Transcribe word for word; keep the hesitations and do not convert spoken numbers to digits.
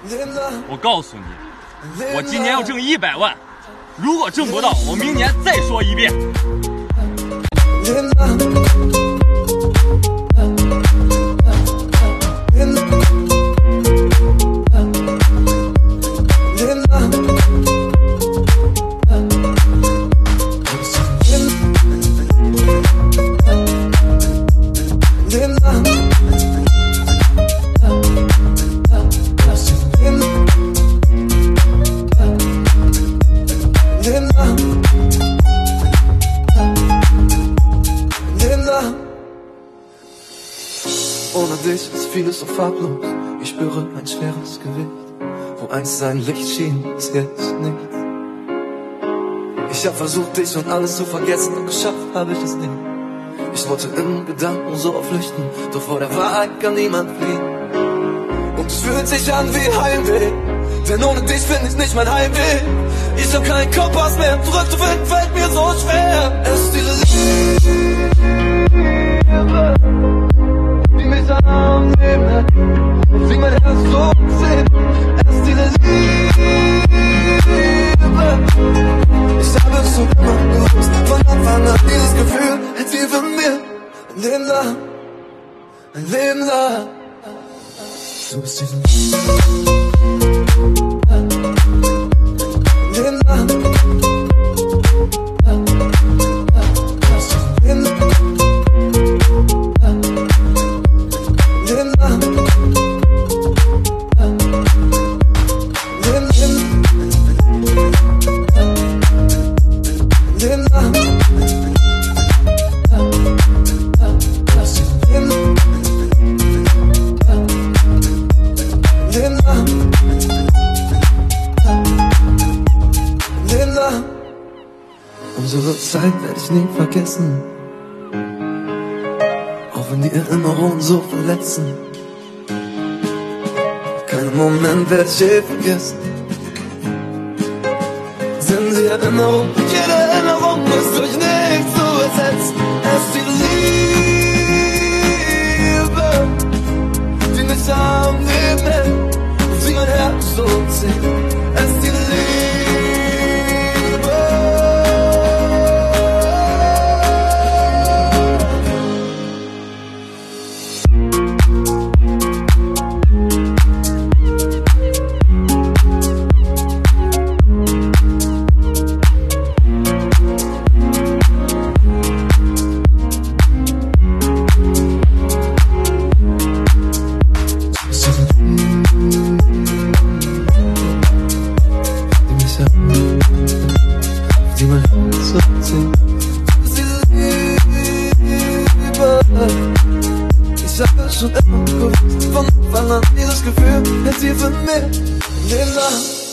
我告诉你，我今年要挣一百万，如果挣不到，我明年再说一遍。 Ohne dich ist vieles so farblos. Ich spüre ein schweres Gewicht. Wo einst sein Licht schien, ist jetzt nichts. Ich hab versucht, dich und alles zu vergessen, doch geschafft habe ich es nicht. Ich wollte in Gedanken so flüchten, doch vor der Wahrheit kann niemand fliehen. Und es fühlt sich an wie Heimweh, denn ohne dich find ich nicht mein Heimweg. Ich hab keinen Kompass mehr, zurück zu finden fällt mir so schwer. Es ist diese Liebe, die mich am Leben hält und fing mein Herz so zählt. Es ist diese Liebe, ich habe es schon immer gewusst, von Anfang an dieses Gefühl hält viel von mir. Ein Leben lang, ein Leben lang. Du bist diese Leben lang. Unsere Zeit werde ich nie vergessen, auch wenn die Erinnerungen so verletzen. Keinen Moment werde ich je vergessen. Sind die Erinnerungen, jede Erinnerung ist durch nichts zu ersetzen. Es ist die Liebe, die mich am Leben hält und sie mein Herz so zieht. Es ist die Liebe. Die mein Herz so zieht. Diese Liebe, ich hab es schon immer gewusst, von Anfang an dieses Gefühl hält tief in mir. Leben lang.